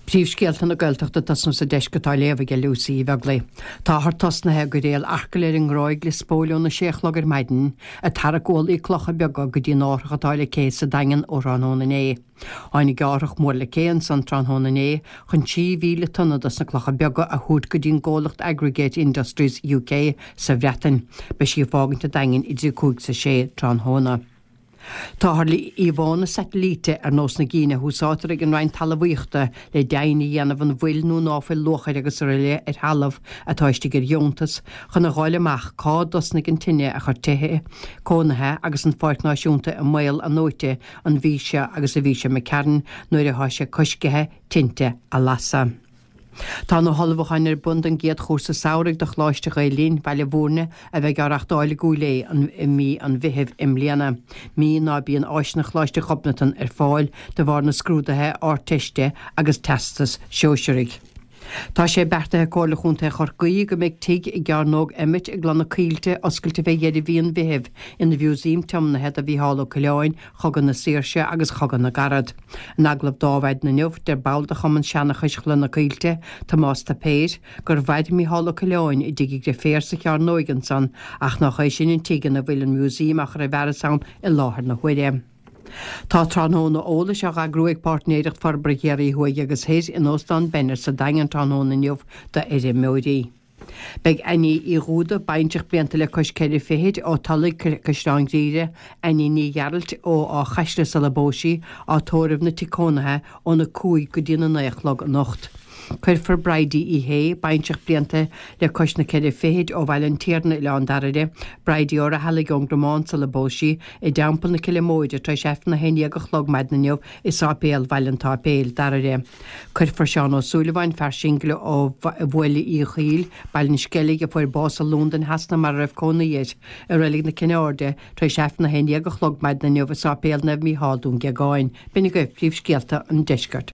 Príomhscéalta na Gaeltachta tasna sa deiscatá léamh Lucy bheagla. Tá thar tasnathe go réal arcail an gráig le spóiliú na séachlagar maidin a taragóil í clocha beaga go dtí náthracha le cé sa daingan ó Ranóna Né. Áinnig gáireach mór le céan san Ranóna Né chun 3,000 tonnadas na clocha beaga a thuaid go dtín Gálacht Aggregate Industries UK sa Bhreatain, be sí fáganta daingan idir 5 sa 6 Ranóna. Tá harlaí íbhána satellíte nós na Gíne húsátar ag an rainn talabhaíochta le daoine dhéanamh an bhfuil nó náfuil lochair agus riile halamh atáiste gur diontas chun na gháil amach cá dosna an tine a chur tuthe, cónathe agus an fáirt náisiúnta a mail an nóite an bhíse agus a bhíse me ceann nuair a háise coscithe tinte a lasa. Tá nó halbhachain bund an géad chósa saoraigh do chláiste Ghaelín baile bhórne a bheith garachtáil gúlé an mí an bhithibh imléana. Mí ná bíon áisna chláiste chopnatan fáil de bhar na scrúdathe áirteiste agus testas seoisiúrig. Tá sé bertathe cólaúnta chorcaí go méid tuig I gcearnóg imit ag glanna cíilte oscailte bheith dhéidir bhíon bhithibh ina bhiúsím teamnathe a bhí hála coileáin chogan na síirse agus chogan na garad. Naglah dáhaid na neamh der bailda chuman seannachas chlanna cíilte tá más tá péir gur bhaid mí hála coileáin I dtí gur fér sa cearnóigan san ach nach éis sin tígan na bhfuil an músím ach ra bhera san I láthair na chuide. Tá Tránóna ólas a grúig partnéireach farbrigéirí huaig agus héis in óstan benner sa daingan Tránóna neamh de méí. Beg aní I rúda bainteach blianta le coscéidir féhéid ó talaigh cosráingríre aní ní ghearalt ó á chaisle sa le bóisí á tóramh na ticónathe ó na cúig go dtíana naichlog an nocht. Cuir for braidí I hé bainteach blianta le cosna céidir féhéid ó bhailen tíarna le an daride, braidí ó a halaigh gromán sa le bóisí I dampal na cilimóide tre sef na héine go chlog meid na neamh is ápéal bhailentá péal daride. Cuir for Seán ó Súlahhain fer singla ó bhfuil I chiil bailin skellig a fuir bás a Lúndan hasna mar raibh cóna dhéis a rilig na cineorde tre sef na héine go chlog meid na neamh is ápéal na mí hádún ge gáin, binnig go príomhscéalta an deisgart.